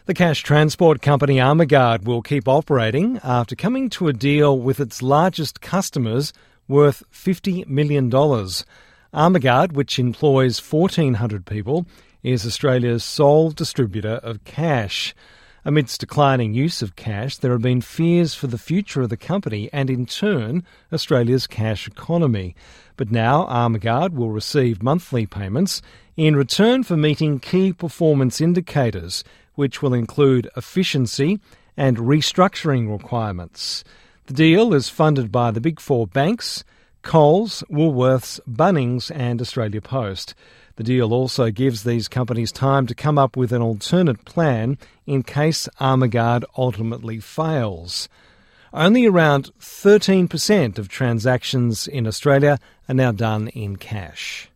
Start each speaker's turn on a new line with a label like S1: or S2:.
S1: The cash transport company Armaguard will keep operating after coming to a deal with its largest customers worth $50 million. Armaguard, which employs 1,400 people, is Australia's sole distributor of cash. Amidst declining use of cash, there have been fears for the future of the company and, in turn, Australia's cash economy. But now Armaguard will receive monthly payments in return for meeting key performance indicators, which will include efficiency and restructuring requirements. The deal is funded by the Big Four banks, Coles, Woolworths, Bunnings and Australia Post. The deal also gives these companies time to come up with an alternate plan in case Armaguard ultimately fails. Only around 13% of transactions in Australia are now done in cash.